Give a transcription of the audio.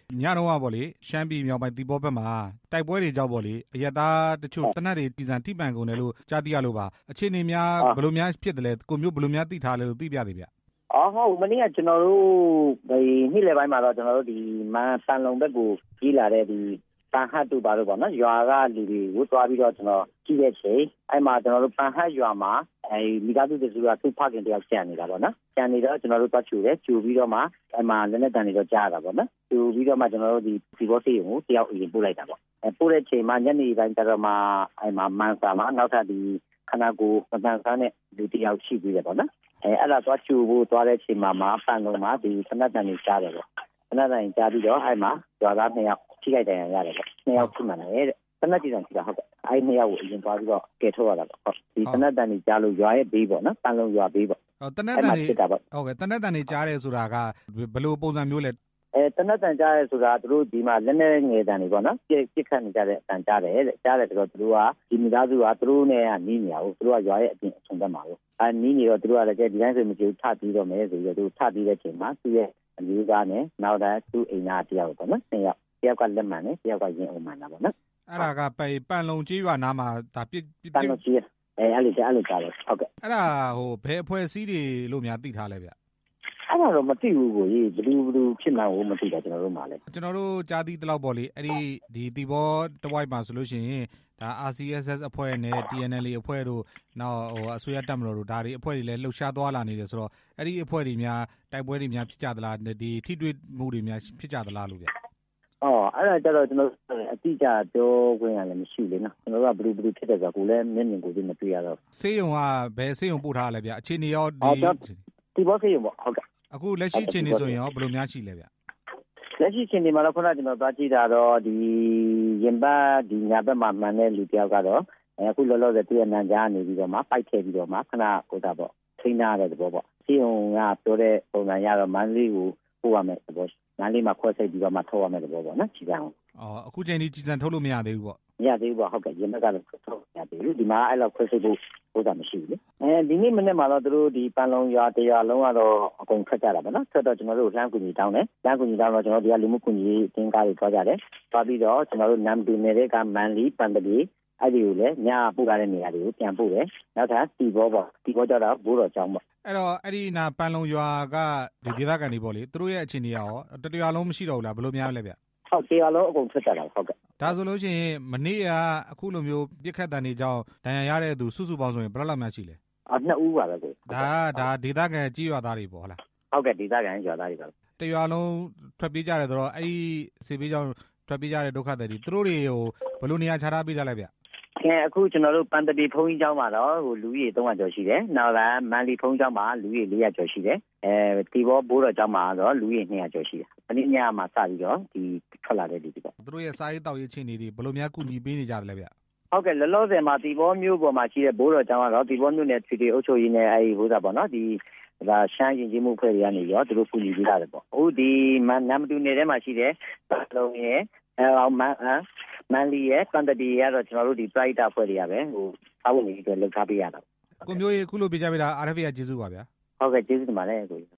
ညတော့ပေါ့လေရှမ်းပြည်မြောက်ပိုင်းတီဘောဘက်မှာတိုက်ပွဲတွေကြောင့်ပေါ့လေအရက်သားတချို့တနက်တွေတီစံထိပန်ကုန်တယ်လို့ကြားသိရလို့ပါအခြေအနေများဘယ်လိုများဖြစ်တယ်လဲကိုမျိုးဘယ်လိုများသိထားလဲလို့သိပြသေးဗျဟုတ်မနေ့ကကျွန်တော်တို့ဒီနေ့လယ်ပိုင်းမှာတော့ကျွန်တော်တို့ဒီမန်ပန်လုံဘက်ကိုကြီးလာတဲ့ဒီပန်ဟတ်တို့ပါတော့ပေါ့နော်ရွာကလူတွေကိုတွားပြီးတော့ကျွန်တော်ကြည့်တဲ့ချိန်အဲ့မှာကျွန်တော်တို့ပန်ဟတ်ရွာမှာမိသားစုတစုကသူ့ဖခင်တယောက်ကျန်နေတာပေါ့နော်ကျန်နေတော့ကျွန်တော်တို့တွားချူတယ်ချူပြီးတော့မှအဲ့မှာလက်လက်တန်တွေတော့ကြားတာပေါ့နော်ချူပြီးတော့မှကျွန်တော်တို့ဒီဘောစေးကိုတယောက်အရင်ပို့လိုက်တာပေါ့ပို့တဲ့ချိန်မှာညနေပိုင်းကျတော့မှအဲ့မှာမန်စာမှာနောက်ထပ်ဒီခနာကိုမတန်ဆန်းတဲ့လူတယောက်ရှိပြီးတယ်ပေါ့နော်အဲ့ဒါသွားချူဖို့သွားတဲ့ချိန်မှာပန်လုံးမှာဒီခဏတန်နေကြားတယ်ပေါ့ခဏတန်ကြားပြီးတော့အဲ့မှာရွာသား2ယောက်ထိခိုက်ဒဏ်ရာရတယ်ပေါ့2ယောက်ထိမှန်တယ်တဲ့ခဏကြည့်တယ်ထိတာဟုတ်ကဲ့အဲ့2ယောက်ကိုအရင်သွားပြီးတော့ကယ်ထုတ်ရတာပေါ့ဟုတ်ဒီခဏတန်နေကြားလို့ရွာရဲ့ဘေးပေါ့နော်ပန်လုံးရွာဘေးပေါ့တနက်တန်နေဟုတ်ကဲ့တနက်တန်နေကြားတယ်ဆိုတာကဘယ်လိုပုံစံမျိုးလဲတနက်တန်ကြားရဲဆိုတာသူတို့ဒီမှာလက်နဲ့ငယ်တန်တွေပေါ့နော်ပြစ်ခတ်နေကြတဲ့အတန်ကြားတယ်တဲ့ကြားတယ်ဆိုတော့သူတို့ကဒီမိသားစုကသူတို့နဲ့နီးနေရဘူးသူတို့ကရွာရဲ့အပြင်အဆုံးသတ်မှာဘူးနီးနေတော့သူတို့ကလည်းဒီတိုင်းဆိုမကြည့်ထပြီးတော့မယ်ဆိုပြီးတော့သူထပြီးတဲ့ချိန်မှာသူ့ရဲ့အမျိုးသားနဲ့နောက်တဲ့သူ့အိမ်သားတယောက်ပေါ့နော်2ယောက်တယောက်ကလက်မှန်နဲ့တယောက်ကရင်အုံမှန်တာပေါ့နော်အဲ့ဒါကပန်လုံကြီးရွာနားမှာဒါပြစ်ပန်လုံကြီးအဲ့လိုကြားတယ်ဟုတ်ကဲ့အဲ့ဒါဘယ်အဖွဲ့အစည်းတွေလို့များသိထားလဲဗျအဲ့ဒါတော့မသိဘူးကိုကြီးဘယ်လိုဖြစ်မှန်းကိုမသိတာကျွန်တော်တို့မှလည်းကျွန်တော်တို့ကြားသိတဲ့လောက်ပေါ့လေအဲ့ဒီတီဘောတဝိုက်မှာဆိုလို့ရှိရင်ဒါ RCSS အဖွဲ့နဲ့ TNLA အဖွဲ့တို့နောက်အစိုးရတပ်မတော်တို့ဒါတွေအဖွဲ့တွေလည်းလှုပ်ရှားသွားလာနေတယ်ဆိုတော့အဲ့ဒီအဖွဲ့တွေများတိုက်ပွဲတွေများဖြစ်ကြသလားဒီထိတွေ့မှုတွေများဖြစ်ကြသလားလို့ဗျအဲ့ဒါကြတော့ကျွန်တော်အတိအကျပြောခွင့်ရလည်းမရှိလေနော်ကျွန်တော်ကဘယ်လိုဖြစ်တယ်ဆိုတော့ကိုလည်းမျက်မြင်ကိုယ်သိမတွေ့ရတော့ဆေးရုံကဘယ်ဆေးရုံပို့ထားလဲဗျအခြေအနေရောဒီဘောဆေးရုံပေါ့ဟုတ်ကဲ့အခုလက်ရှိအခြေအနေဆိုရင်ရောဘယ်လိုများရှိလဲဗျလက်ရှိအခြေအနေမှာတော့ခုနကျွန်တော်သွားကြည့်တာတော့ဒီရင်ပတ်ဒီညာဘက်မှာမှန်တဲ့လူတယောက်ကတော့အခုလောလောဆယ်သူ့ရဲ့နံကြားနေပြီးတော့မှပိုက်ထည့်ပြီးတော့မှခဏကိုတာပေါ့ထိန်းထားတဲ့သဘောပေါ့စီုံကပြောတဲ့ပုံစံရတော့မန်းလေးကိုပို့ရမယ်သဘောမန်းလေးမှာခွဲစိတ်ပြီးတော့မှထုတ်ရမယ်သဘောပေါ့နော်ခြေစံအောင်အခုချိန်ကြီးခြေစံထုတ်လို့မရသေးဘူးပေါ့မရသေးဘူးပေါ့ဟုတ်ကဲ့ရင်ဘက်ကတော့ထုတ်မရသေးဘူးဒီမှာအဲ့လောက်ခွဲစိတ်ဖို့ပို့တာမရှိဘူးလေဒီနေ့မနေ့မှာတော့သူတို့ဒီပန်လုံရွာတရားလုံးကတော့အကုန်ထွက်ကြတာပေါ့နော်ထွက်တော့ကျွန်တော်တို့လှမ်းကူညီတောင်းတယ်လှမ်းကူညီတောင်းတော့ကျွန်တော်ဒီကလူမှုကူညီရေးအသင်းကားတွေသွားကြတယ်သွားပြီးတော့ကျွန်တော်တို့နမ်ပီနယ်ကမန်လီပန်တလီအဲ့ဒီကိုလည်းညပို့လာတဲ့နေရာတွေကိုပြန်ပို့တယ်နောက်ထပ်တီဘောပေါ့တီဘောကြတော့ဘိုးတော်ကျောင်းပေါ့အဲ့တော့အဲ့ဒီနာပန်လုံရွာကဒီဒေသခံတွေပေါ့လေသူတို့ရဲ့အခြေအနေရောတရွာလုံးမရှိတော့ဘူးလားဘယ်လိုများလဲဗျဟုတ်တရားလုံးအကုန်ထွက်ကြတာဟုတ်ကဲ့ဒါဆိုလို့ရှိရင်မနေ့ကအခုလိုမျိုးပြစ်ခတ်တန်တွေကြောင့်ဒဏ်ရာရတဲ့သူစုစုပေါင်းဆိုရင်ဘယ်လောက်မှရှိလဲ 2ဦးပါပဲကိုဒါဒေသခံကြီးရွာသားတွေပေါ့ဟုတ်လားဟုတ်ကဲ့ဒေသခံရွာသားတွေပါတရွာလုံးထွက်ပြေးကြတယ်ဆိုတော့အဲ့ဒီစေပေးကြောင့်ထွက်ပြေးကြတဲ့ဒုက္ခသည်တွေသူတို့တွေကိုဘယ်လိုနေရာချထားပေးကြလဲဗျအခုကျွန်တော်တို့ပန်တတီဖုန်းကြီးကျောင်းမှာတော့လူကြီး300ကျော်ရှိတယ်နောက်လာမန်လီဖုန်းကျောင်းမှာလူကြီး400ကျော်ရှိတယ်တီဘောဘိုးတော်ကျောင်းမှာတော့လူကြီး200ကျော်ရှိတယ်မနေ့ညမှာစပြီးတော့ဒီထွက်လာတဲ့ဒီပေါ့သူတို့ရဲ့စားရေးတောက်ရေးအခြေအနေတွေဘယ်လိုများကူညီပေးနေကြတယ်လဲဗျဟုတ်ကဲ့လောလောဆယ်မှာတီဘောမျိုးပေါ်မှာရှိတဲ့ဘိုးတော်ကျောင်းကတော့တီဘောမျိုးနဲ့ထွေထွေအုပ်ချုပ်ရေးနဲ့အဲဒီဟိုတာပေါ့နော်ဒီဒါရှမ်းရင်ကြီးမှုဖွဲ့တွေကနေရောသူတို့ကူညီပေးတာတယ်ပေါ့အခုဒီနမ်တူနယ်ထဲမှာရှိတဲ့ပတ်လုံးရဲ့မန်လီရဲ့ပန်တတီရဲ့ကတော့ကျွန်တော်တို့ဒီ private အဖွဲ့တွေကပဲအားဝင်နေပြီးတော့လုပ်ထားပေးရတာကိုမျိုးရေအခုလိုပြကြပေးတာ RFA ကကျေးဇူးပါဗျာဟုတ်ကဲ့ကျေးဇူးတင်ပါတယ်ကို